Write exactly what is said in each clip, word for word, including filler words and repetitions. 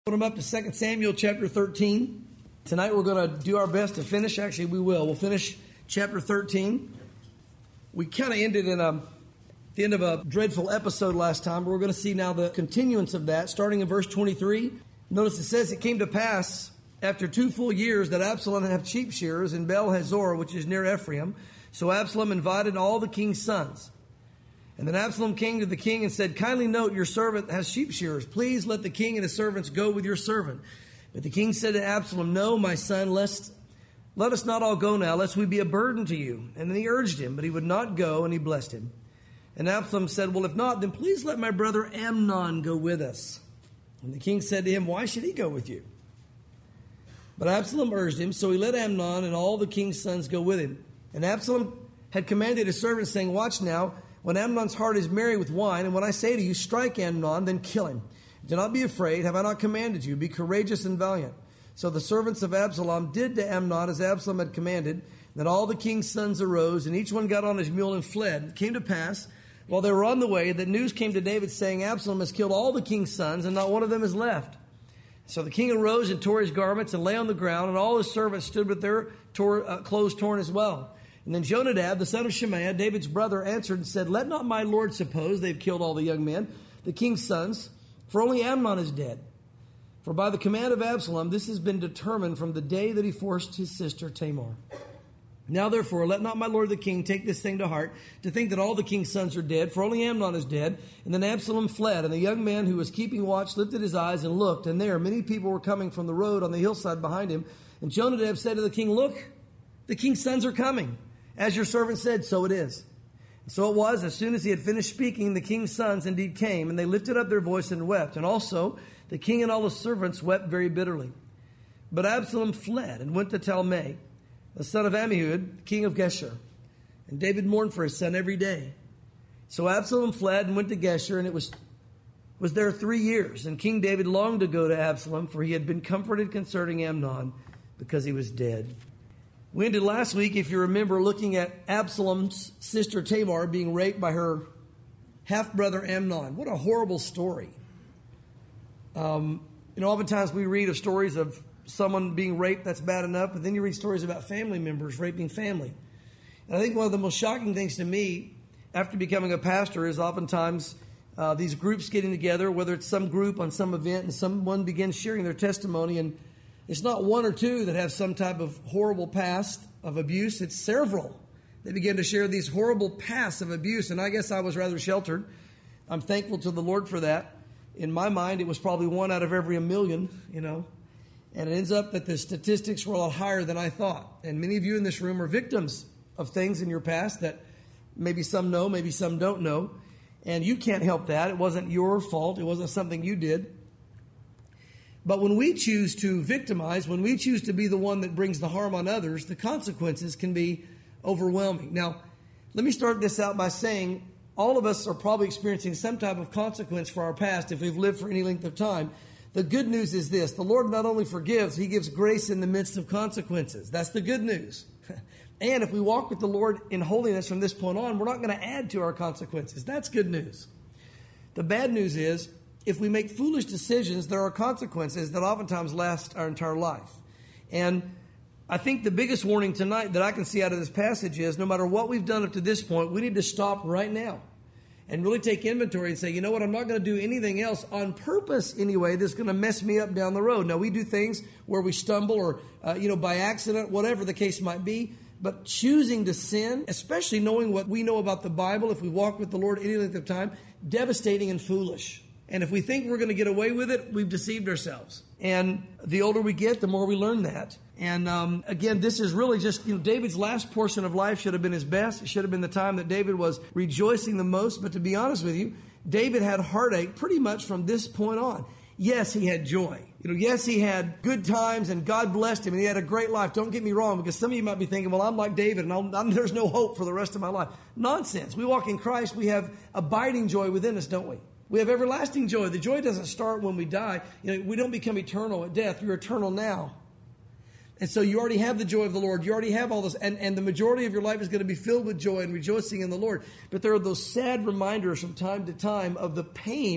Put them up to Second Samuel chapter thirteen. Tonight we're going to do our best to finish. Actually, we will. We'll finish chapter thirteen. We kind of ended in a, the end of a dreadful episode last time, but we're going to see now the continuance of that, starting in verse twenty-three. Notice it says, "It came to pass after two full years that Absalom had sheep shearers in Baal Hazor, which is near Ephraim. So Absalom invited all the king's sons. And then Absalom came to the king and said, 'Kindly note, your servant has sheep shearers. Please let the king and his servants go with your servant.' But the king said to Absalom, 'No, my son, lest, let us not all go now, lest we be a burden to you.' And then he urged him, but he would not go, and he blessed him. And Absalom said, 'Well, if not, then please let my brother Amnon go with us.' And the king said to him, 'Why should he go with you?' But Absalom urged him, so he let Amnon and all the king's sons go with him. And Absalom had commanded his servants, saying, 'Watch now, when Amnon's heart is merry with wine, and when I say to you, strike Amnon, then kill him. Do not be afraid. Have I not commanded you? Be courageous and valiant.' So the servants of Absalom did to Amnon as Absalom had commanded. Then all the king's sons arose, and each one got on his mule and fled. It came to pass, while they were on the way, that news came to David, saying, 'Absalom has killed all the king's sons, and not one of them is left.' So the king arose and tore his garments and lay on the ground, and all his servants stood with their tore, uh, clothes torn as well. And then Jonadab, the son of Shemaiah, David's brother, answered and said, 'Let not my lord suppose they've killed all the young men, the king's sons, for only Amnon is dead. For by the command of Absalom, this has been determined from the day that he forced his sister Tamar. Now therefore, let not my lord the king take this thing to heart, to think that all the king's sons are dead, for only Amnon is dead.' And then Absalom fled, and the young man who was keeping watch lifted his eyes and looked, and there many people were coming from the road on the hillside behind him. And Jonadab said to the king, 'Look, the king's sons are coming. As your servant said, so it is.' And so it was, as soon as he had finished speaking, the king's sons indeed came, and they lifted up their voice and wept. And also the king and all his servants wept very bitterly. But Absalom fled and went to Talmai, the son of Ammihud, king of Geshur. And David mourned for his son every day. So Absalom fled and went to Geshur, and it was, was there three years. And King David longed to go to Absalom, for he had been comforted concerning Amnon, because he was dead." We ended last week, if you remember, looking at Absalom's sister Tamar being raped by her half-brother Amnon. What a horrible story. Um, you know, oftentimes we read of stories of someone being raped, that's bad enough, but then you read stories about family members raping family. And I think one of the most shocking things to me after becoming a pastor is oftentimes uh, these groups getting together, whether it's some group on some event, and someone begins sharing their testimony, and it's not one or two that have some type of horrible past of abuse. It's several. They begin to share these horrible pasts of abuse. And I guess I was rather sheltered. I'm thankful to the Lord for that. In my mind, it was probably one out of every a million, you know. And it ends up that the statistics were a lot higher than I thought. And many of you in this room are victims of things in your past that maybe some know, maybe some don't know. And you can't help that. It wasn't your fault. It wasn't something you did. But when we choose to victimize, when we choose to be the one that brings the harm on others, the consequences can be overwhelming. Now, let me start this out by saying all of us are probably experiencing some type of consequence for our past if we've lived for any length of time. The good news is this: the Lord not only forgives, He gives grace in the midst of consequences. That's the good news. And if we walk with the Lord in holiness from this point on, we're not going to add to our consequences. That's good news. The bad news is, if we make foolish decisions, there are consequences that oftentimes last our entire life. And I think the biggest warning tonight that I can see out of this passage is no matter what we've done up to this point, we need to stop right now and really take inventory and say, you know what, I'm not going to do anything else on purpose anyway that's going to mess me up down the road. Now, we do things where we stumble or, uh, you know, by accident, whatever the case might be. But choosing to sin, especially knowing what we know about the Bible, if we walk with the Lord any length of time, devastating and foolish. And if we think we're going to get away with it, we've deceived ourselves. And the older we get, the more we learn that. And um, again, this is really just, you know, David's last portion of life should have been his best. It should have been the time that David was rejoicing the most. But to be honest with you, David had heartache pretty much from this point on. Yes, he had joy. You know, yes, he had good times and God blessed him and he had a great life. Don't get me wrong, because some of you might be thinking, well, I'm like David and I'm, I'm, there's no hope for the rest of my life. Nonsense. We walk in Christ. We have abiding joy within us, don't we? We have everlasting joy. The joy doesn't start when we die. You know, we don't become eternal at death. You're eternal now. And so you already have the joy of the Lord. You already have all this. And, and the majority of your life is going to be filled with joy and rejoicing in the Lord. But there are those sad reminders from time to time of the pain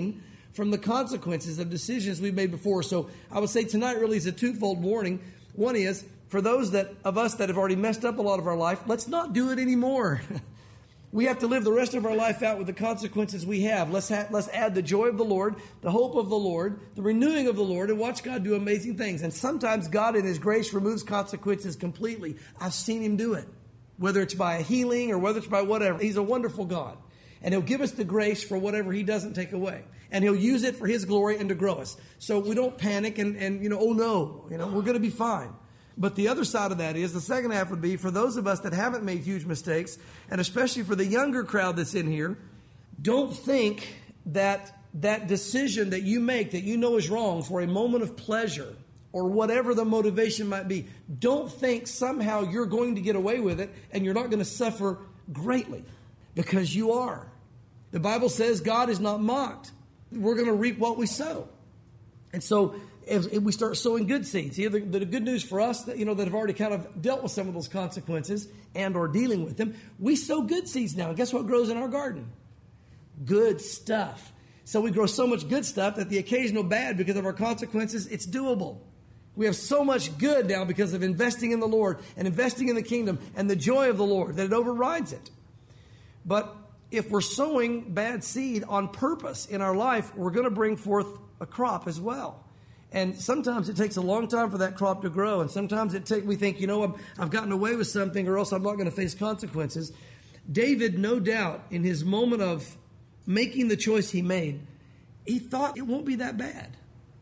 from the consequences of decisions we've made before. So I would say tonight really is a twofold warning. One is, for those that of us that have already messed up a lot of our life, let's not do it anymore. We have to live the rest of our life out with the consequences we have. Let's ha- let's add the joy of the Lord, the hope of the Lord, the renewing of the Lord, and watch God do amazing things. And sometimes God in His grace removes consequences completely. I've seen Him do it, whether it's by a healing or whether it's by whatever. He's a wonderful God. And He'll give us the grace for whatever He doesn't take away. And He'll use it for His glory and to grow us. So we don't panic and, and you know, oh no, you know, we're going to be fine. But the other side of that is, the second half would be for those of us that haven't made huge mistakes, and especially for the younger crowd that's in here, don't think that that decision that you make that you know is wrong for a moment of pleasure or whatever the motivation might be, don't think somehow you're going to get away with it and you're not going to suffer greatly, because you are. The Bible says God is not mocked. We're going to reap what we sow. And so if, if we start sowing good seeds, here the, the good news for us that, you know, that have already kind of dealt with some of those consequences and are dealing with them, we sow good seeds now. And guess what grows in our garden? Good stuff. So we grow so much good stuff that the occasional bad, because of our consequences, it's doable. We have so much good now because of investing in the Lord and investing in the kingdom and the joy of the Lord that it overrides it. But if we're sowing bad seed on purpose in our life, we're going to bring forth a crop as well. And sometimes it takes a long time for that crop to grow. And sometimes it take, we think, you know, I've, I've gotten away with something or else I'm not going to face consequences. David, no doubt, in his moment of making the choice he made, he thought it won't be that bad.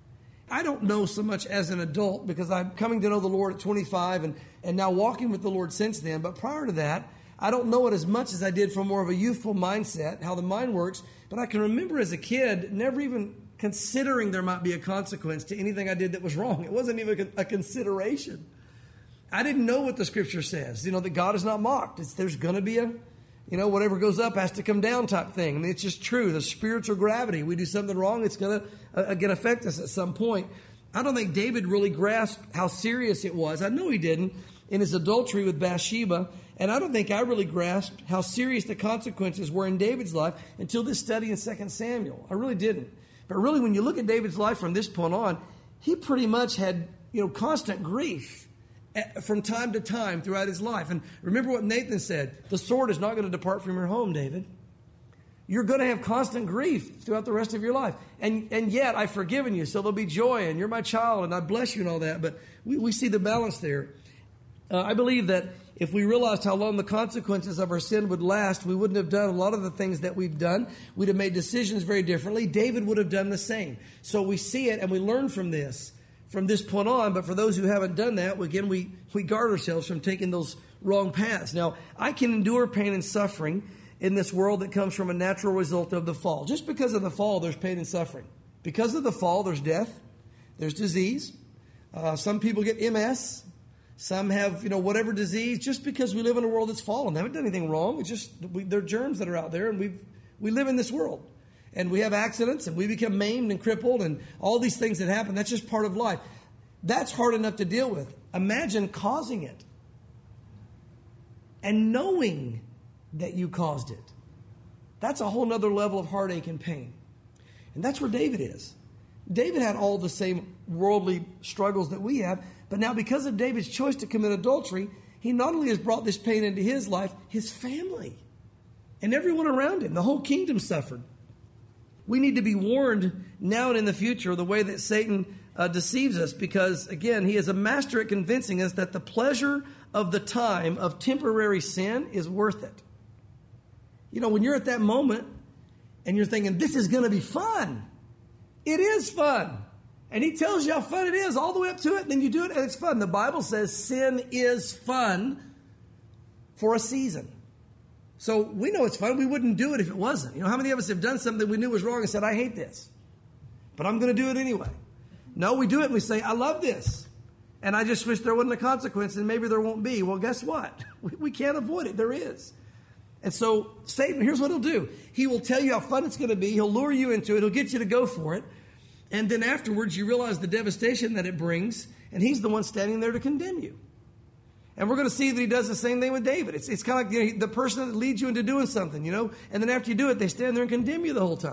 I don't know so much as an adult, because I'm coming to know the Lord at twenty-five and, and now walking with the Lord since then. But prior to that, I don't know it as much as I did from more of a youthful mindset, how the mind works. But I can remember as a kid never even considering there might be a consequence to anything I did that was wrong. It wasn't even a consideration. I didn't know what the Scripture says, you know, that God is not mocked. It's, there's going to be a, you know, whatever goes up has to come down type thing. I mean, it's just true. The spiritual gravity. We do something wrong, it's going to, uh, again, affect us at some point. I don't think David really grasped how serious it was. I know he didn't in his adultery with Bathsheba. And I don't think I really grasped how serious the consequences were in David's life until this study in Second Samuel. I really didn't. But really, when you look at David's life from this point on, he pretty much had, you know, constant grief from time to time throughout his life. And remember what Nathan said, the sword is not going to depart from your home, David. You're going to have constant grief throughout the rest of your life. And and yet, I've forgiven you, so there'll be joy, and you're my child, and I bless you and all that. But we, we see the balance there. Uh, I believe that if we realized how long the consequences of our sin would last, we wouldn't have done a lot of the things that we've done. We'd have made decisions very differently. David would have done the same. So we see it and we learn from this, from this point on. But for those who haven't done that, again, we, we guard ourselves from taking those wrong paths. Now, I can endure pain and suffering in this world that comes from a natural result of the fall. Just because of the fall, there's pain and suffering. Because of the fall, there's death, there's disease. Uh, some people get M S. Some have, you know, whatever disease, just because we live in a world that's fallen. They haven't done anything wrong. It's just, we, they're germs that are out there, and we we live in this world. And we have accidents, and we become maimed and crippled, and all these things that happen. That's just part of life. That's hard enough to deal with. Imagine causing it and knowing that you caused it. That's a whole nother level of heartache and pain. And that's where David is. David had all the same worldly struggles that we have, but now because of David's choice to commit adultery, he not only has brought this pain into his life, his family and everyone around him, the whole kingdom suffered. We need to be warned now and in the future of the way that Satan uh, deceives us, because, again, he is a master at convincing us that the pleasure of the time of temporary sin is worth it. You know, when you're at that moment and you're thinking, this is going to be fun, it is fun. And he tells you how fun it is all the way up to it, and then you do it, and it's fun. The Bible says sin is fun for a season. So we know it's fun. We wouldn't do it if it wasn't. You know, how many of us have done something we knew was wrong and said, I hate this, but I'm going to do it anyway? No, we do it and we say, I love this, and I just wish there wasn't a consequence, and maybe there won't be. Well, guess what? We, we can't avoid it. There is. And so Satan, here's what he'll do. He will tell you how fun it's going to be. He'll lure you into it. He'll get you to go for it. And then afterwards, you realize the devastation that it brings, and he's the one standing there to condemn you. And we're going to see that he does the same thing with David. It's, it's kind of like, you know, the person that leads you into doing something, you know, and then after you do it, they stand there and condemn you the whole time.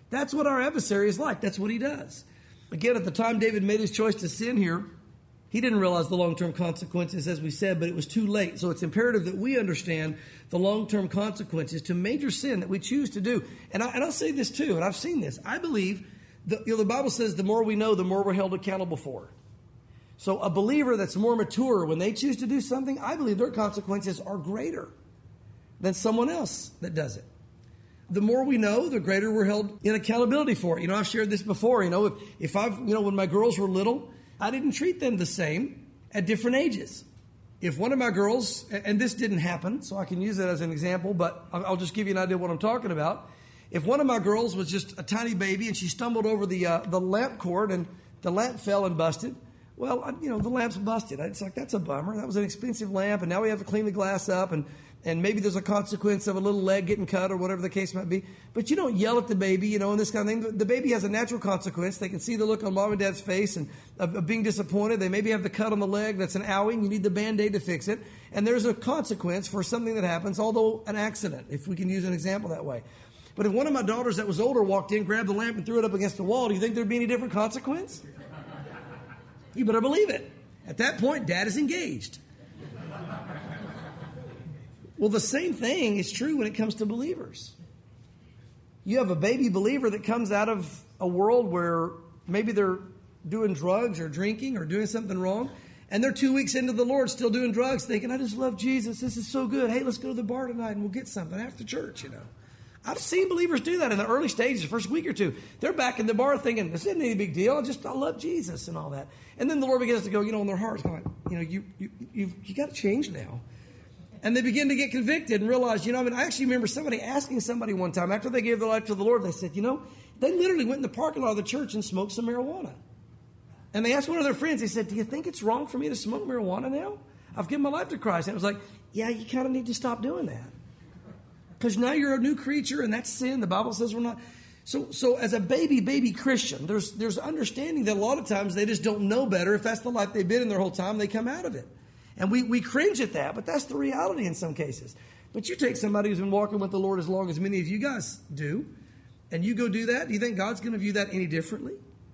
That's what our adversary is like. That's what he does. Again, at the time David made his choice to sin here, he didn't realize the long-term consequences, as we said, but it was too late. So it's imperative that we understand the long-term consequences to major sin that we choose to do. And, I, and I'll say this too, and I've seen this. I believe, the, you know, the Bible says the more we know, the more we're held accountable for. So a believer that's more mature, when they choose to do something, I believe their consequences are greater than someone else that does it. The more we know, the greater we're held in accountability for it. You know, I've shared this before. You know, if, if I've, you know, when my girls were little, I didn't treat them the same at different ages. If one of my girls, and this didn't happen, so I can use that as an example, but I'll just give you an idea of what I'm talking about. If one of my girls was just a tiny baby and she stumbled over the uh, the lamp cord and the lamp fell and busted, well, you know, the lamp's busted. It's like, that's a bummer. That was an expensive lamp, and now we have to clean the glass up, and And maybe there's a consequence of a little leg getting cut or whatever the case might be. But you don't yell at the baby, you know, and this kind of thing. The baby has a natural consequence. They can see the look on mom and dad's face and of, of being disappointed. They maybe have the cut on the leg that's an owie, and you need the Band-Aid to fix it. And there's a consequence for something that happens, although an accident, if we can use an example that way. But if one of my daughters that was older walked in, grabbed the lamp, and threw it up against the wall, do you think there'd be any different consequence? You better believe it. At that point, dad is engaged. Well, the same thing is true when it comes to believers. You have a baby believer that comes out of a world where maybe they're doing drugs or drinking or doing something wrong, and they're two weeks into the Lord still doing drugs, thinking, I just love Jesus. This is so good. Hey, let's go to the bar tonight and we'll get something after church, you know. I've seen believers do that in the early stages, the first week or two. They're back in the bar thinking, this isn't any big deal. I just, I love Jesus and all that. And then the Lord begins to go, you know, in their hearts, going, you know, you, you, you've, you got to change now. And they begin to get convicted and realize, you know, I mean, I actually remember somebody asking somebody one time after they gave their life to the Lord, they said, you know, they literally went in the parking lot of the church and smoked some marijuana. And they asked one of their friends, they said, do you think it's wrong for me to smoke marijuana now? I've given my life to Christ. And it was like, yeah, you kind of need to stop doing that. Because now you're a new creature and that's sin. The Bible says we're not. So so as a baby, baby Christian, there's there's understanding that a lot of times they just don't know better. If that's the life they've been in their whole time, they come out of it. And we, we cringe at that, but that's the reality in some cases. But you take somebody who's been walking with the Lord as long as many of you guys do, and you go do that, do you think God's going to view that any differently?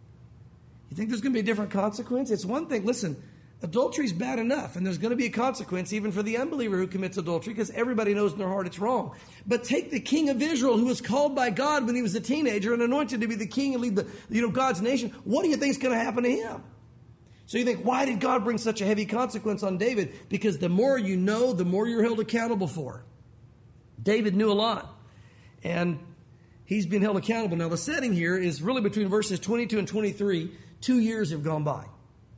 You think there's going to be a different consequence? It's one thing, listen, adultery's bad enough, and there's going to be a consequence even for the unbeliever who commits adultery, because everybody knows in their heart it's wrong. But take the king of Israel, who was called by God when he was a teenager and anointed to be the king and lead the, you know, God's nation. What do you think is going to happen to him? So you think, why did God bring such a heavy consequence on David? Because the more you know, the more you're held accountable for. David knew a lot, and he's been held accountable. Now, the setting here is really between verses twenty-two and twenty-three. Two years have gone by.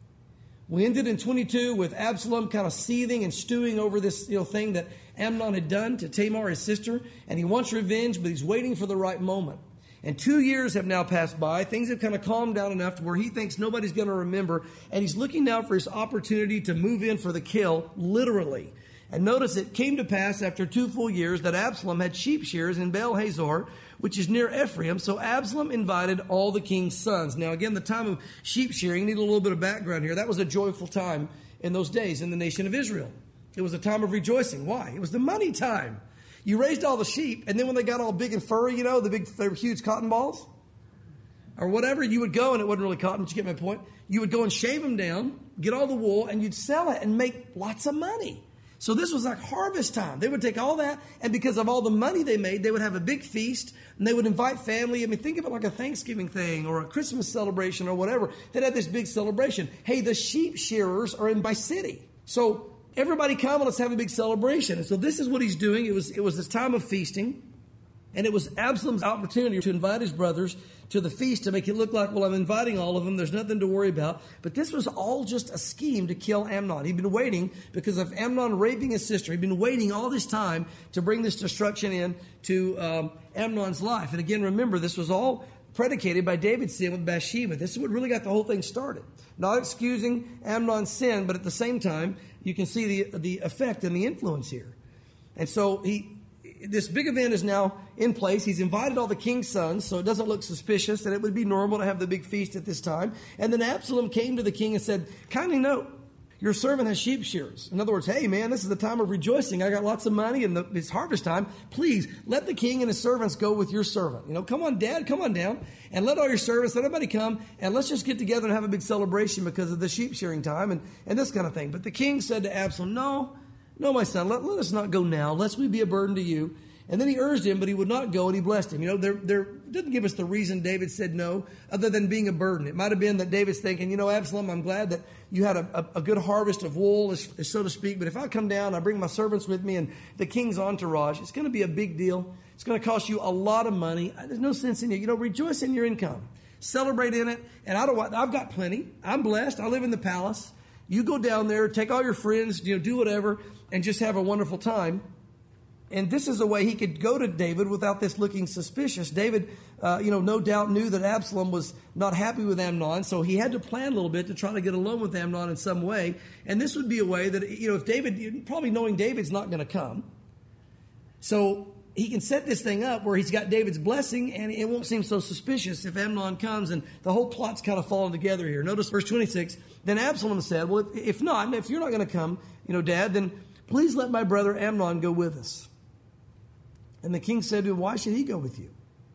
We ended in twenty-two with Absalom kind of seething and stewing over this, you know, thing that Amnon had done to Tamar, his sister, and he wants revenge, but he's waiting for the right moment. And two years have now passed by. Things have kind of calmed down enough to where he thinks nobody's going to remember. And he's looking now for his opportunity to move in for the kill, literally. And notice it came to pass after two full years that Absalom had sheep shears in Baal Hazor, which is near Ephraim. So Absalom invited all the king's sons. Now, again, the time of sheep shearing, you need a little bit of background here. That was a joyful time in those days in the nation of Israel. It was a time of rejoicing. Why? It was the money time. You raised all the sheep, and then when they got all big and furry, you know, the big, they were huge cotton balls or whatever, you would go, and it wasn't really cotton, but you get my point. You would go and shave them down, get all the wool, and you'd sell it and make lots of money. So this was like harvest time. They would take all that, and because of all the money they made, they would have a big feast, and they would invite family. I mean, think of it like a Thanksgiving thing or a Christmas celebration or whatever. They'd have this big celebration. Hey, the sheep shearers are in my city. So everybody come and let's have a big celebration. And so this is what he's doing. It was, it was this time of feasting. And it was Absalom's opportunity to invite his brothers to the feast to make it look like, well, I'm inviting all of them. There's nothing to worry about. But this was all just a scheme to kill Amnon. He'd been waiting because of Amnon raping his sister. He'd been waiting all this time to bring this destruction in to um, Amnon's life. And again, remember, this was all predicated by David's sin with Bathsheba. This is what really got the whole thing started. Not excusing Amnon's sin, but at the same time, you can see the, the effect and the influence here. And so he... This big event is now in place. He's invited all the king's sons, so it doesn't look suspicious, and it would be normal to have the big feast at this time. And then Absalom came to the king and said, kindly note, your servant has sheep shearers. In other words, hey, man, this is the time of rejoicing. I got lots of money and the, it's harvest time. Please let the king and his servants go with your servant. You know, come on, Dad, come on down and let all your servants, let everybody come and let's just get together and have a big celebration because of the sheep shearing time and, and this kind of thing. But the king said to Absalom, no, no, my son, let, let us not go now, lest we be a burden to you. And then he urged him, but he would not go, and he blessed him. You know, there, there didn't give us the reason David said no, other than being a burden. It might have been that David's thinking, you know, Absalom, I'm glad that you had a, a, a good harvest of wool, so to speak, but if I come down, I bring my servants with me and the king's entourage, it's going to be a big deal. It's going to cost you a lot of money. There's no sense in you. You know, rejoice in your income. Celebrate in it. And I don't want, I've got plenty. I'm blessed. I live in the palace. You go down there, take all your friends, you know, do whatever, and just have a wonderful time. And this is a way he could go to David without this looking suspicious. David, uh, you know, no doubt knew that Absalom was not happy with Amnon, so he had to plan a little bit to try to get alone with Amnon in some way. And this would be a way that, you know, if David, probably knowing David's not going to come, so he can set this thing up where he's got David's blessing and it won't seem so suspicious if Amnon comes, and the whole plot's kind of falling together here. Notice verse twenty-six, then Absalom said, well, if, if not, if you're not going to come, you know, Dad, then please let my brother Amnon go with us. And the king said to him, why should he go with you?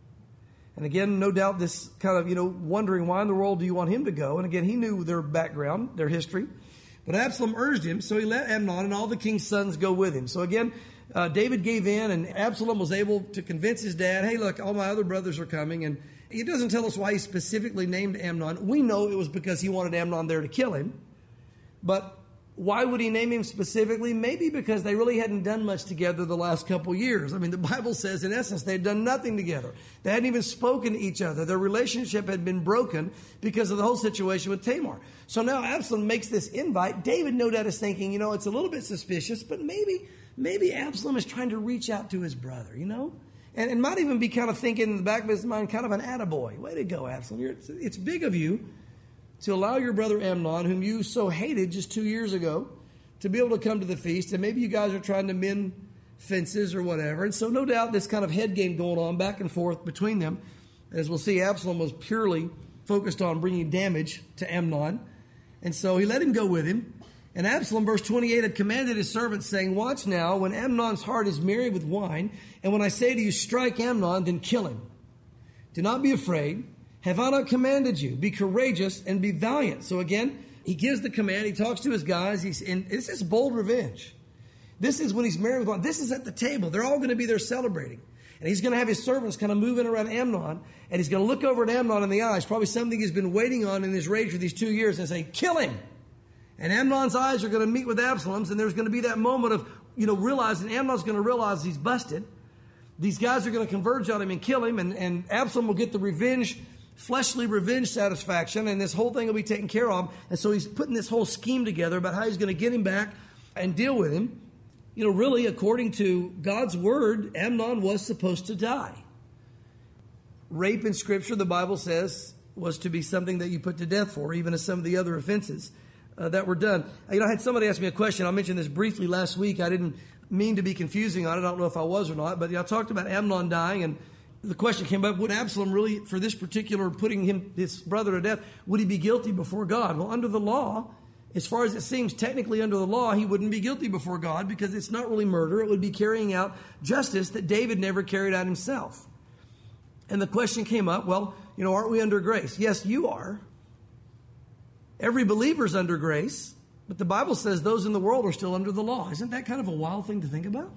And again, no doubt this kind of, you know, wondering why in the world do you want him to go? And again, he knew their background, their history. But Absalom urged him, so he let Amnon and all the king's sons go with him. So again, uh, David gave in, and Absalom was able to convince his dad, hey, look, all my other brothers are coming. And he doesn't tell us why he specifically named Amnon. We know it was because he wanted Amnon there to kill him. But why would he name him specifically? Maybe because they really hadn't done much together the last couple years. I mean, the Bible says, in essence, they had done nothing together. They hadn't even spoken to each other. Their relationship had been broken because of the whole situation with Tamar. So now Absalom makes this invite. David, no doubt, is thinking, you know, it's a little bit suspicious, but maybe maybe Absalom is trying to reach out to his brother, you know? And, and might even be kind of thinking in the back of his mind, kind of an attaboy. Way to go, Absalom. You're, it's, it's big of you to allow your brother Amnon, whom you so hated just two years ago, to be able to come to the feast. And maybe you guys are trying to mend fences or whatever. And so no doubt this kind of head game going on back and forth between them. As we'll see, Absalom was purely focused on bringing damage to Amnon. And so he let him go with him. And Absalom, verse twenty-eight, had commanded his servants, saying, watch now, when Amnon's heart is merry with wine, and when I say to you, strike Amnon, then kill him. Do not be afraid. Have I not commanded you? Be courageous and be valiant. So again, he gives the command. He talks to his guys. He's, and this is bold revenge. This is when he's married with one. This is at the table. They're all going to be there celebrating. And he's going to have his servants kind of moving around Amnon. And he's going to look over at Amnon in the eyes, probably something he's been waiting on in his rage for these two years, and say, kill him. And Amnon's eyes are going to meet with Absalom's. And there's going to be that moment of, you know, realizing Amnon's going to realize he's busted. These guys are going to converge on him and kill him. And, and Absalom will get the revenge, fleshly revenge satisfaction, and this whole thing will be taken care of. And so he's putting this whole scheme together about how he's going to get him back and deal with him. You know, really, according to God's word, Amnon was supposed to die. Rape in Scripture, the Bible says, was to be something that you put to death for, even as some of the other offenses uh, that were done. You know, I had somebody ask me a question. I mentioned this briefly last week. I didn't mean to be confusing on it. I don't know if I was or not, but you know, I talked about Amnon dying, and the question came up, would Absalom really, for this particular putting him, his brother to death, would he be guilty before God? Well, under the law, as far as it seems, technically under the law, he wouldn't be guilty before God because it's not really murder. It would be carrying out justice that David never carried out himself. And the question came up, well, you know, aren't we under grace? Yes, you are. Every believer's under grace, but the Bible says those in the world are still under the law. Isn't that kind of a wild thing to think about?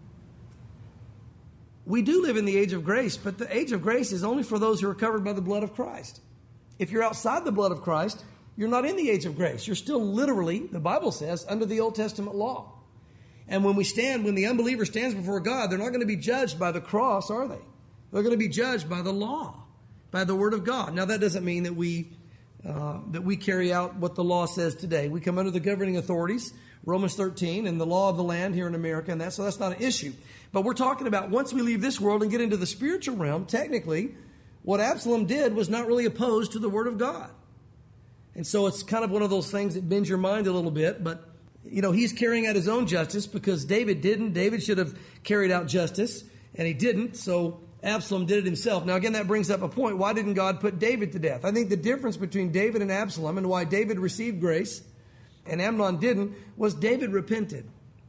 We do live in the age of grace, but the age of grace is only for those who are covered by the blood of Christ. If you're outside the blood of Christ, you're not in the age of grace. You're still literally, the Bible says, under the Old Testament law. And when we stand, when the unbeliever stands before God, they're not going to be judged by the cross, are they? They're going to be judged by the law, by the Word of God. Now, that doesn't mean that we uh, that we carry out what the law says today. We come under the governing authorities, Romans thirteen, and the law of the land here in America, and that, so that's not an issue. But we're talking about once we leave this world and get into the spiritual realm, technically, what Absalom did was not really opposed to the Word of God. And so it's kind of one of those things that bends your mind a little bit. But, you know, he's carrying out his own justice because David didn't. David should have carried out justice, and he didn't. So Absalom did it himself. Now, again, that brings up a point. Why didn't God put David to death? I think the difference between David and Absalom and why David received grace and Amnon didn't, was David repented.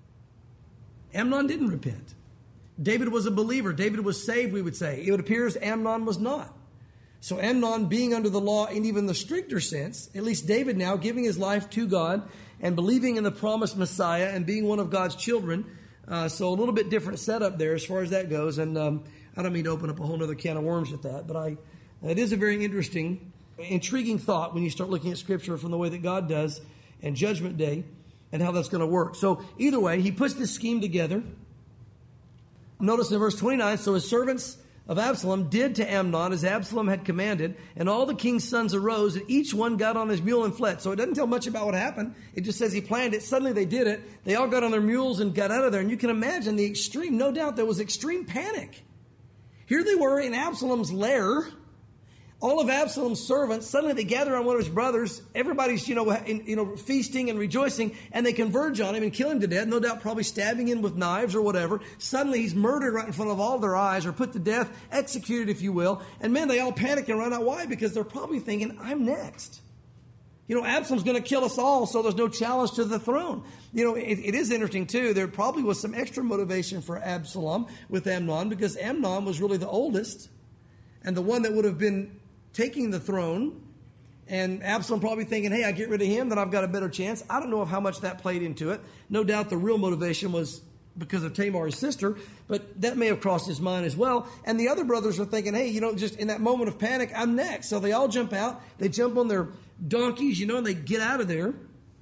Amnon didn't repent. David was a believer. David was saved, we would say. It appears Amnon was not. So Amnon, being under the law in even the stricter sense, at least David now giving his life to God and believing in the promised Messiah and being one of God's children. Uh, so a little bit different setup there as far as that goes. And um, I don't mean to open up a whole other can of worms with that, but I, it is a very interesting, intriguing thought when you start looking at Scripture from the way that God does and Judgment Day and how that's going to work. So either way, he puts this scheme together. Notice in verse twenty-nine, so his servants of Absalom did to Amnon as Absalom had commanded, and all the king's sons arose, and each one got on his mule and fled. So it doesn't tell much about what happened. It just says he planned it. Suddenly they did it. They all got on their mules and got out of there. And you can imagine the extreme, no doubt there was extreme panic. Here they were in Absalom's lair. All of Absalom's servants, suddenly they gather on one of his brothers. Everybody's, you know, in, you know, feasting and rejoicing, and they converge on him and kill him to death, no doubt probably stabbing him with knives or whatever. Suddenly he's murdered right in front of all their eyes, or put to death, executed, if you will. And man, they all panic and run out. Why? Because they're probably thinking, I'm next. You know, Absalom's going to kill us all, so there's no challenge to the throne. You know, it, it is interesting, too. There probably was some extra motivation for Absalom with Amnon, because Amnon was really the oldest and the one that would have been taking the throne, and Absalom probably thinking, hey, I get rid of him, then I've got a better chance. I don't know of how much that played into it. No doubt the real motivation was because of Tamar, his sister, but that may have crossed his mind as well. And the other brothers are thinking, hey, you know, just in that moment of panic, I'm next. So they all jump out. They jump on their donkeys, you know, and they get out of there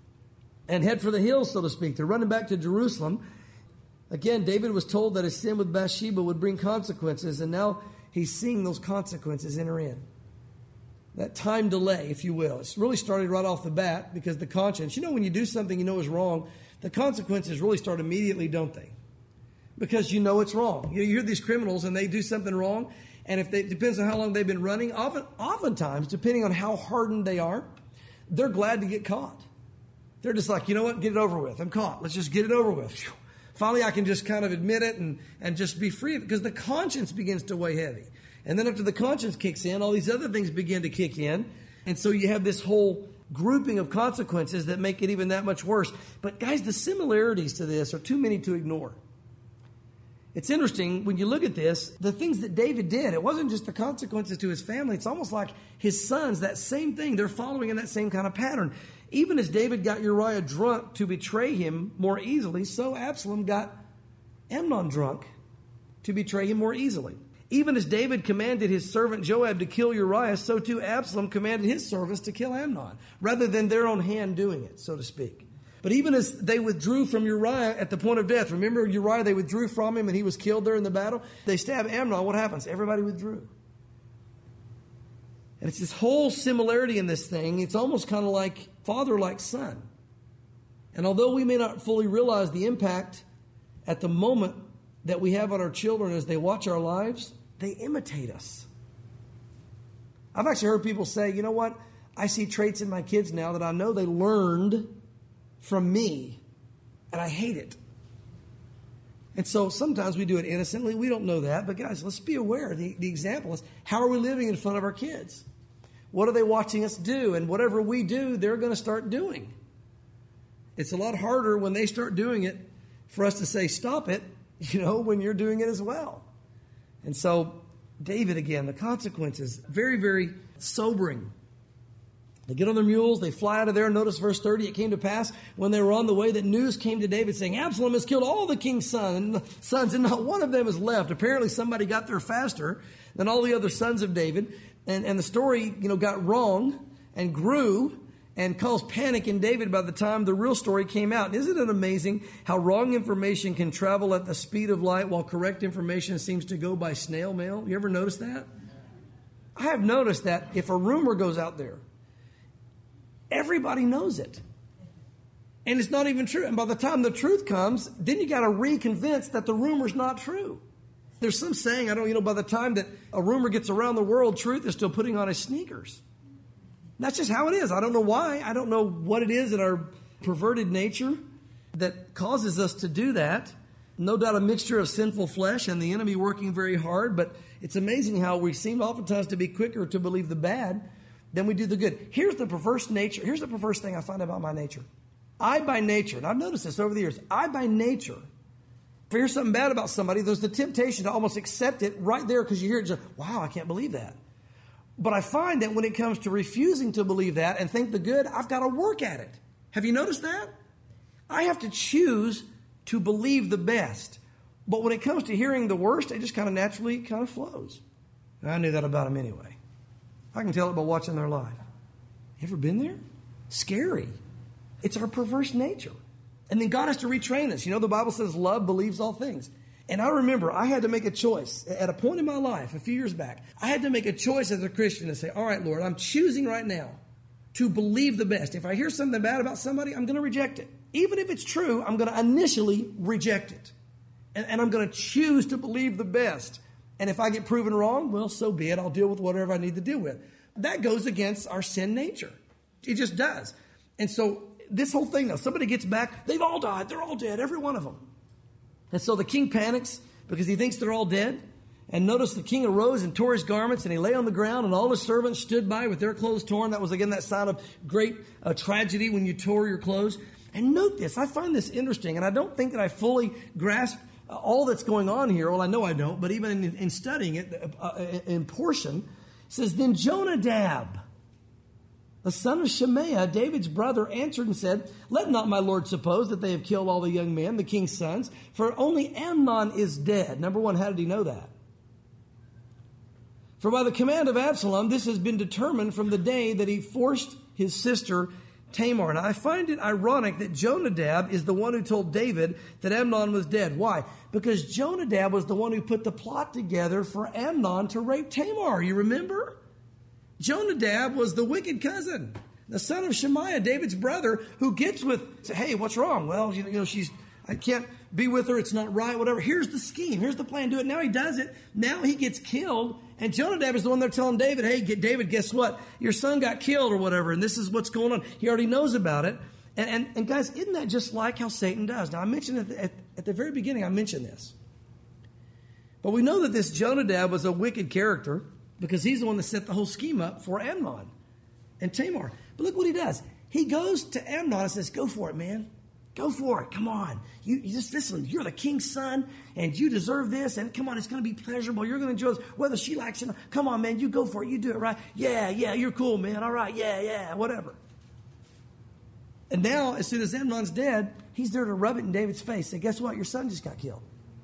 and head for the hills, so to speak. They're running back to Jerusalem. Again, David was told that his sin with Bathsheba would bring consequences, and now he's seeing those consequences enter in. That time delay, if you will. It's really started right off the bat because the conscience, you know, when you do something you know is wrong, the consequences really start immediately, don't they? Because you know it's wrong. You know, you hear these criminals and they do something wrong, and if they, it depends on how long they've been running, often, oftentimes, depending on how hardened they are, they're glad to get caught. They're just like, you know what, get it over with. I'm caught. Let's just get it over with. Whew. Finally, I can just kind of admit it and, and just be free, because the conscience begins to weigh heavy. And then after the conscience kicks in, all these other things begin to kick in. And so you have this whole grouping of consequences that make it even that much worse. But guys, the similarities to this are too many to ignore. It's interesting, when you look at this, the things that David did, it wasn't just the consequences to his family. It's almost like his sons, that same thing. They're following in that same kind of pattern. Even as David got Uriah drunk to betray him more easily, so Absalom got Amnon drunk to betray him more easily. Even as David commanded his servant Joab to kill Uriah, so too Absalom commanded his servants to kill Amnon, rather than their own hand doing it, so to speak. But even as they withdrew from Uriah at the point of death, remember Uriah, they withdrew from him and he was killed there in the battle? They stab Amnon, what happens? Everybody withdrew. And it's this whole similarity in this thing. It's almost kind of like father like son. And although we may not fully realize the impact at the moment that we have on our children as they watch our lives, they imitate us. I've actually heard people say, you know what? I see traits in my kids now that I know they learned from me, and I hate it. And so sometimes we do it innocently. We don't know that. But guys, let's be aware. The, the example is, how are we living in front of our kids? What are they watching us do? And whatever we do, they're going to start doing. It's a lot harder when they start doing it for us to say, stop it, you know, when you're doing it as well. And so David, again, the consequences, very, very sobering. They get on their mules, they fly out of there. Notice verse thirty, it came to pass when they were on the way that news came to David saying, Absalom has killed all the king's son, sons, and not one of them is left. Apparently somebody got there faster than all the other sons of David. And, and the story, you know, got wrong and grew and caused panic in David by the time the real story came out. Isn't it amazing how wrong information can travel at the speed of light while correct information seems to go by snail mail? You ever notice that? I have noticed that if a rumor goes out there, everybody knows it. And it's not even true. And by the time the truth comes, then you got to re-convince that the rumor's not true. There's some saying, I don't, you know, by the time that a rumor gets around the world, truth is still putting on his sneakers. That's just how it is. I don't know why. I don't know what it is in our perverted nature that causes us to do that. No doubt a mixture of sinful flesh and the enemy working very hard. But it's amazing how we seem oftentimes to be quicker to believe the bad than we do the good. Here's the perverse nature. Here's the perverse thing I find about my nature. I by nature, and I've noticed this over the years, I by nature, if I hear something bad about somebody, there's the temptation to almost accept it right there because you hear it just, wow, I can't believe that. But I find that when it comes to refusing to believe that and think the good, I've got to work at it. Have you noticed that? I have to choose to believe the best. But when it comes to hearing the worst, it just kind of naturally kind of flows. And I knew that about them anyway. I can tell it by watching their life. You ever been there? Scary. It's our perverse nature. And then God has to retrain us. You know, the Bible says love believes all things. And I remember I had to make a choice at a point in my life a few years back. I had to make a choice as a Christian to say, all right, Lord, I'm choosing right now to believe the best. If I hear something bad about somebody, I'm going to reject it. Even if it's true, I'm going to initially reject it. And, and I'm going to choose to believe the best. And if I get proven wrong, well, so be it. I'll deal with whatever I need to deal with. That goes against our sin nature. It just does. And so this whole thing, now, somebody gets back, they've all died. They're all dead, every one of them. And so the king panics because he thinks they're all dead. And notice the king arose and tore his garments, and he lay on the ground, and all his servants stood by with their clothes torn. That was, again, that sign of great uh, tragedy when you tore your clothes. And note this, I find this interesting, and I don't think that I fully grasp uh, all that's going on here. Well, I know I don't, but even in, in studying it, uh, in portion, it says, then Jonadab, the son of Shemaiah, David's brother, answered and said, let not my lord suppose that they have killed all the young men, the king's sons, for only Amnon is dead. Number one, how did he know that? For by the command of Absalom, this has been determined from the day that he forced his sister Tamar. And I find it ironic that Jonadab is the one who told David that Amnon was dead. Why? Because Jonadab was the one who put the plot together for Amnon to rape Tamar. You remember? Jonadab was the wicked cousin, the son of Shemaiah, David's brother, who gets with, hey, what's wrong? Well, you know, she's, I can't be with her. It's not right, whatever. Here's the scheme. Here's the plan. Do it. Now he does it. Now he gets killed. And Jonadab is the one there telling David, hey, get, David, guess what? Your son got killed or whatever. And this is what's going on. He already knows about it. And, and, and guys, isn't that just like how Satan does? Now, I mentioned at the, at, at the very beginning, I mentioned this. But we know that this Jonadab was a wicked character because he's the one that set the whole scheme up for Amnon and Tamar. But look what he does. He goes to Amnon and says, go for it, man. Go for it. Come on. You, you just listen. You're the king's son, and you deserve this. And come on, it's going to be pleasurable. You're going to enjoy this, whether she likes it. Come on, man. You go for it. You do it right. Yeah, yeah. You're cool, man. All right. Yeah, yeah. Whatever. And now, as soon as Amnon's dead, he's there to rub it in David's face. Say, guess what? Your son just got killed.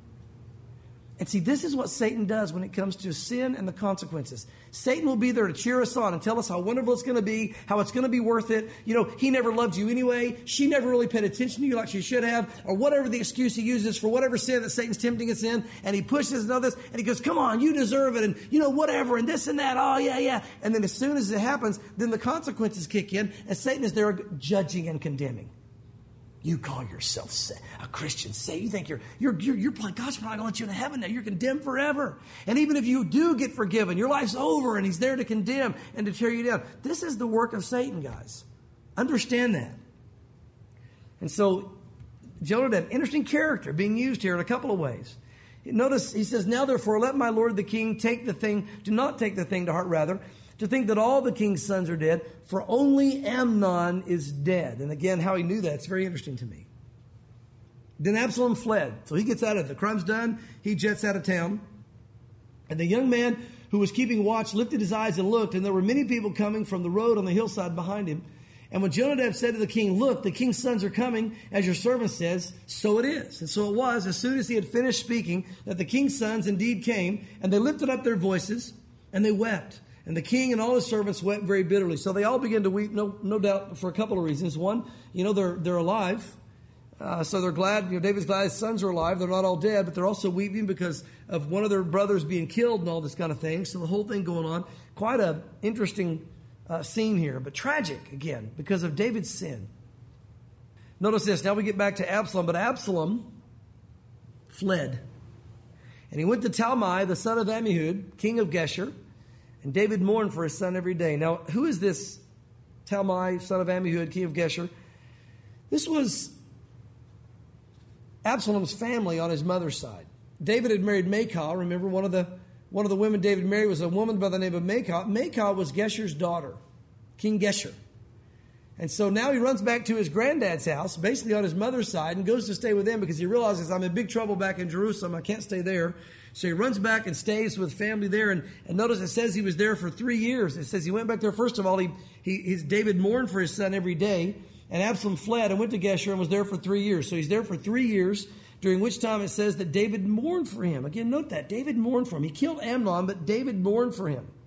And see, this is what Satan does when it comes to sin and the consequences. Satan will be there to cheer us on and tell us how wonderful it's going to be, how it's going to be worth it. You know, he never loved you anyway. She never really paid attention to you like she should have, or whatever the excuse he uses for whatever sin that Satan's tempting us in. And he pushes and all this, and he goes, come on, you deserve it, and, you know, whatever, and this and that. Oh, yeah, yeah. And then as soon as it happens, then the consequences kick in, and Satan is there judging and condemning. You call yourself a Christian. Say you think you're you're you're, you're probably, God's probably going to let you into heaven now. You're condemned forever. And even if you do get forgiven, your life's over, and he's there to condemn and to tear you down. This is the work of Satan, guys. Understand that. And so, Jonadab, interesting character being used here in a couple of ways. Notice he says, now therefore let my lord the king take the thing, do not take the thing to heart, rather, to think that all the king's sons are dead, for only Amnon is dead. And again, how he knew that, it's very interesting to me. Then Absalom fled. So he gets out of it. The crime's done. He jets out of town. And the young man who was keeping watch lifted his eyes and looked, and there were many people coming from the road on the hillside behind him. And when Jonadab said to the king, look, the king's sons are coming, as your servant says, so it is. And so it was, as soon as he had finished speaking, that the king's sons indeed came, and they lifted up their voices, and they wept. And the king and all his servants wept very bitterly. So they all began to weep, no, no doubt, for a couple of reasons. One, you know, they're they're alive. Uh, so they're glad, you know, David's glad his sons are alive. They're not all dead, but they're also weeping because of one of their brothers being killed and all this kind of thing. So the whole thing going on. Quite an interesting uh, scene here, but tragic, again, because of David's sin. Notice this. Now we get back to Absalom, but Absalom fled. And he went to Talmai, the son of Ammihud, king of Geshur. And David mourned for his son every day. Now, who is this Talmai, son of Ammihud, king of Geshur? This was Absalom's family on his mother's side. David had married Maachah. Remember, one of the one of the women David married was a woman by the name of Maachah. Maachah was Geshur's daughter, King Geshur. And so now he runs back to his granddad's house, basically on his mother's side, and goes to stay with them because he realizes, I'm in big trouble back in Jerusalem. I can't stay there. So he runs back and stays with family there. And, and notice it says he was there for three years. It says he went back there. First of all, he, he his, David mourned for his son every day. And Absalom fled and went to Geshur and was there for three years. So he's there for three years, during which time it says that David mourned for him. Again, note that. David mourned for him. He killed Amnon, but David mourned for him.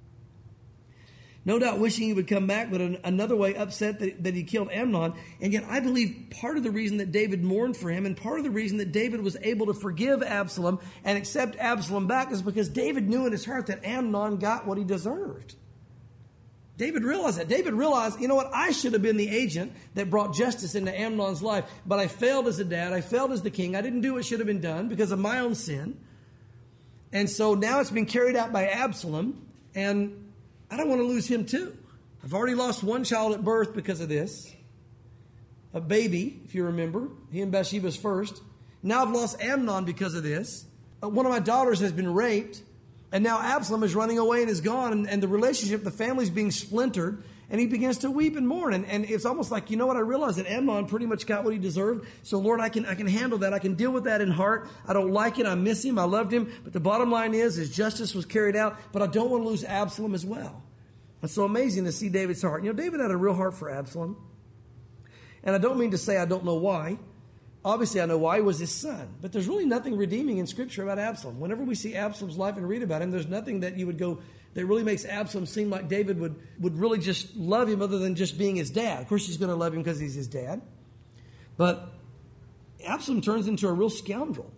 No doubt wishing he would come back, but in another way upset that, that he killed Amnon. And yet I believe part of the reason that David mourned for him and part of the reason that David was able to forgive Absalom and accept Absalom back is because David knew in his heart that Amnon got what he deserved. David realized that. David realized, you know what, I should have been the agent that brought justice into Amnon's life, but I failed as a dad. I failed as the king. I didn't do what should have been done because of my own sin. And so now it's been carried out by Absalom, and I don't want to lose him too. I've already lost one child at birth because of this. A baby, if you remember. He and Bathsheba's first. Now I've lost Amnon because of this. One of my daughters has been raped. And now Absalom is running away and is gone. And, and the relationship, the family's being splintered. And he begins to weep and mourn. And, and it's almost like, you know what, I realize that Amnon pretty much got what he deserved. So Lord, I can I can handle that. I can deal with that in heart. I don't like it. I miss him. I loved him. But the bottom line is, his justice was carried out. But I don't want to lose Absalom as well. It's so amazing to see David's heart. You know, David had a real heart for Absalom. And I don't mean to say I don't know why. Obviously, I know why. He was his son. But there's really nothing redeeming in Scripture about Absalom. Whenever we see Absalom's life and read about him, there's nothing that you would go, that really makes Absalom seem like David would, would really just love him other than just being his dad. Of course, he's going to love him because he's his dad. But Absalom turns into a real scoundrel.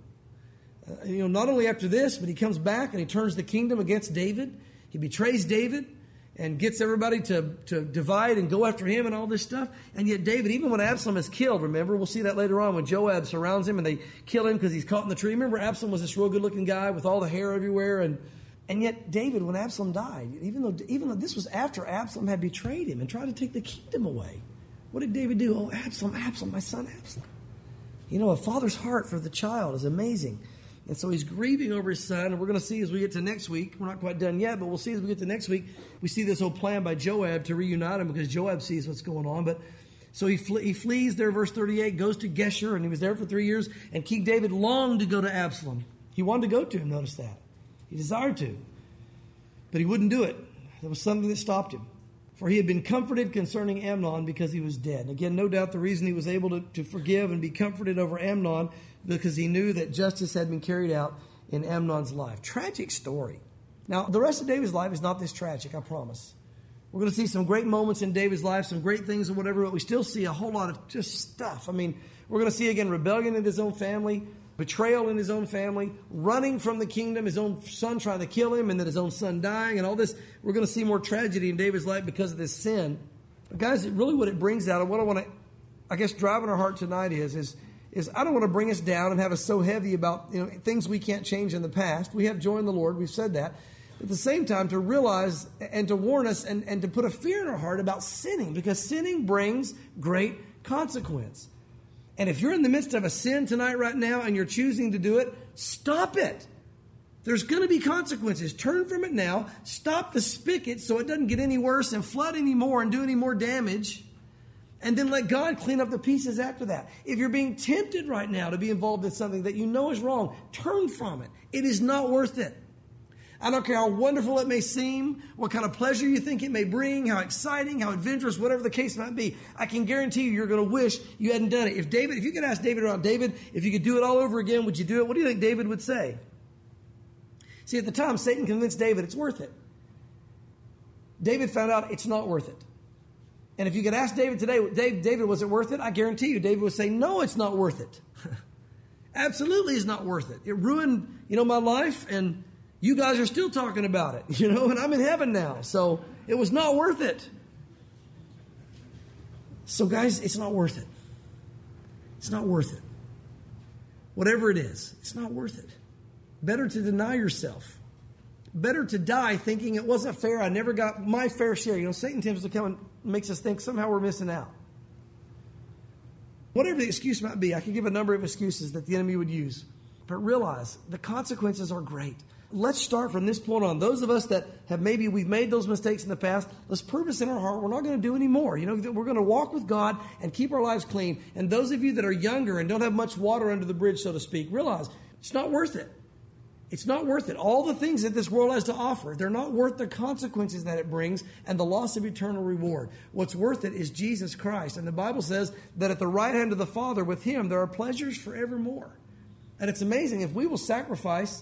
Uh, you know, not only after this, but he comes back and he turns the kingdom against David. He betrays David and gets everybody to, to divide and go after him and all this stuff. And yet David, even when Absalom is killed, remember, we'll see that later on when Joab surrounds him and they kill him because he's caught in the tree. Remember, Absalom was this real good-looking guy with all the hair everywhere. And and yet David, when Absalom died, even though even though this was after Absalom had betrayed him and tried to take the kingdom away, what did David do? Oh, Absalom, Absalom, my son Absalom. You know, a father's heart for the child is amazing. And so he's grieving over his son. And we're going to see as we get to next week. We're not quite done yet, but we'll see as we get to next week. We see this whole plan by Joab to reunite him because Joab sees what's going on. But so he, fle- he flees there, verse thirty-eight, goes to Geshur, and he was there for three years. And King David longed to go to Absalom. He wanted to go to him, notice that. He desired to. But he wouldn't do it. There was something that stopped him. For he had been comforted concerning Amnon because he was dead. And again, no doubt the reason he was able to, to forgive and be comforted over Amnon because he knew that justice had been carried out in Amnon's life. Tragic story. Now, the rest of David's life is not this tragic, I promise. We're going to see some great moments in David's life, some great things and whatever, but we still see a whole lot of just stuff. I mean, we're going to see again rebellion in his own family, betrayal in his own family, running from the kingdom, his own son trying to kill him, and then his own son dying, and all this. We're going to see more tragedy in David's life because of this sin. But guys, really what it brings out, and what I want to, I guess, drive in our heart tonight is, is, is I don't want to bring us down and have us so heavy about, you know, things we can't change in the past. We have joy in the Lord. We've said that. But at the same time, to realize and to warn us and, and to put a fear in our heart about sinning, because sinning brings great consequence. And if you're in the midst of a sin tonight right now and you're choosing to do it, stop it. There's going to be consequences. Turn from it now. Stop the spigot so it doesn't get any worse and flood any more and do any more damage. And then let God clean up the pieces after that. If you're being tempted right now to be involved in something that you know is wrong, turn from it. It is not worth it. I don't care how wonderful it may seem, what kind of pleasure you think it may bring, how exciting, how adventurous, whatever the case might be. I can guarantee you, you're going to wish you hadn't done it. If David, if you could ask David around, David, if you could do it all over again, would you do it? What do you think David would say? See, at the time, Satan convinced David it's worth it. David found out it's not worth it. And if you could ask David today, Dave, David, was it worth it? I guarantee you, David would say, no, it's not worth it. Absolutely, it's not worth it. It ruined, you know, my life, and you guys are still talking about it, you know, and I'm in heaven now. So it was not worth it. So guys, it's not worth it. It's not worth it. Whatever it is, it's not worth it. Better to deny yourself. Better to die thinking it wasn't fair. I never got my fair share. You know, Satan tends to come and makes us think somehow we're missing out. Whatever the excuse might be, I can give a number of excuses that the enemy would use. But realize the consequences are great. let's start from this point on. Those of us that have maybe we've made those mistakes in the past, let's purpose in our heart we're not going to do any more. You know, we're going to walk with God and keep our lives clean. And those of you that are younger and don't have much water under the bridge, so to speak, realize it's not worth it. It's not worth it. All the things that this world has to offer, they're not worth the consequences that it brings and the loss of eternal reward. What's worth it is Jesus Christ. And the Bible says that at the right hand of the Father with Him, there are pleasures forevermore. And it's amazing if we will sacrifice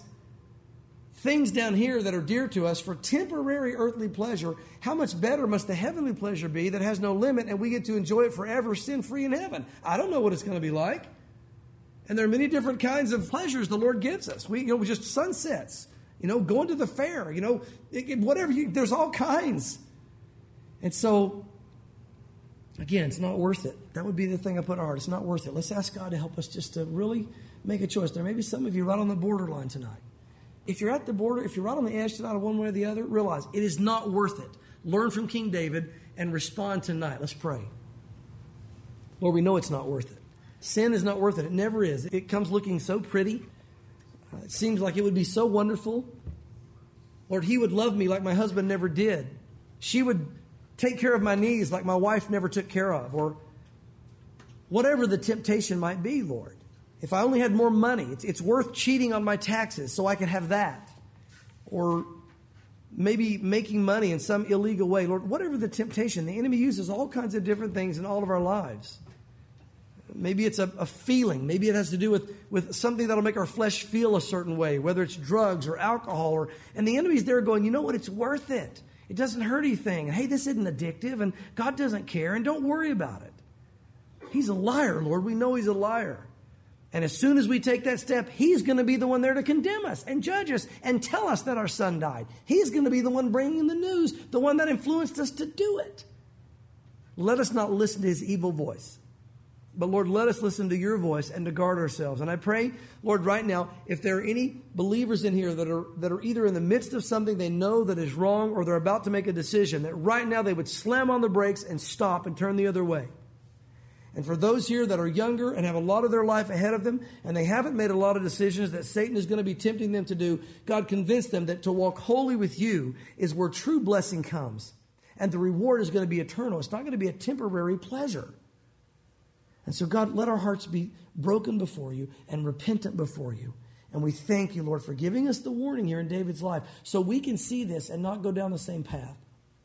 things down here that are dear to us for temporary earthly pleasure, how much better must the heavenly pleasure be that has no limit and we get to enjoy it forever, sin-free in heaven? I don't know what it's going to be like. And there are many different kinds of pleasures the Lord gives us. We, you know, just sunsets, you know, going to the fair, you know, it, it, whatever. You, there's all kinds. And so, again, it's not worth it. That would be the thing I put in our heart. It's not worth it. Let's ask God to help us just to really make a choice. There may be some of you right on the borderline tonight. If you're at the border, if you're right on the edge tonight of one way or the other, realize it is not worth it. Learn from King David and respond tonight. Let's pray. Lord, we know it's not worth it. Sin is not worth it. It never is. It comes looking so pretty. Uh, it seems like it would be so wonderful. Lord, He would love me like my husband never did. She would take care of my needs like my wife never took care of. Or whatever the temptation might be, Lord. If I only had more money, it's, it's worth cheating on my taxes so I can have that. Or maybe making money in some illegal way. Lord, whatever the temptation, the enemy uses all kinds of different things in all of our lives. Maybe it's a, a feeling. Maybe it has to do with, with something that'll make our flesh feel a certain way, whether it's drugs or alcohol. Or, and the enemy's there going, you know what, it's worth it. It doesn't hurt anything. Hey, this isn't addictive, and God doesn't care, and don't worry about it. He's a liar, Lord. We know He's a liar. And as soon as we take that step, He's going to be the one there to condemn us and judge us and tell us that our son died. He's going to be the one bringing the news, the one that influenced us to do it. Let us not listen to his evil voice. But Lord, let us listen to your voice and to guard ourselves. And I pray, Lord, right now, if there are any believers in here that are that are either in the midst of something they know that is wrong or they're about to make a decision, that right now they would slam on the brakes and stop and turn the other way. And for those here that are younger and have a lot of their life ahead of them and they haven't made a lot of decisions that Satan is going to be tempting them to do, God, convince them that to walk wholly with you is where true blessing comes. And the reward is going to be eternal. It's not going to be a temporary pleasure. And so, God, let our hearts be broken before you and repentant before you. And we thank you, Lord, for giving us the warning here in David's life so we can see this and not go down the same path.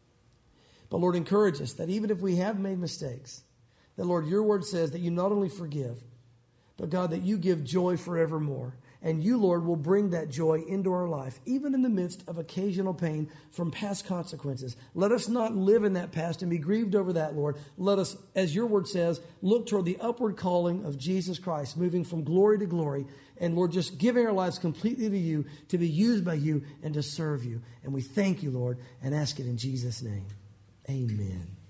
But, Lord, encourage us that even if we have made mistakes, that, Lord, your word says that you not only forgive, but, God, that you give joy forevermore. And you, Lord, will bring that joy into our life, even in the midst of occasional pain from past consequences. Let us not live in that past and be grieved over that, Lord. Let us, as your word says, look toward the upward calling of Jesus Christ, moving from glory to glory. And, Lord, just giving our lives completely to you, to be used by you and to serve you. And we thank you, Lord, and ask it in Jesus' name. Amen.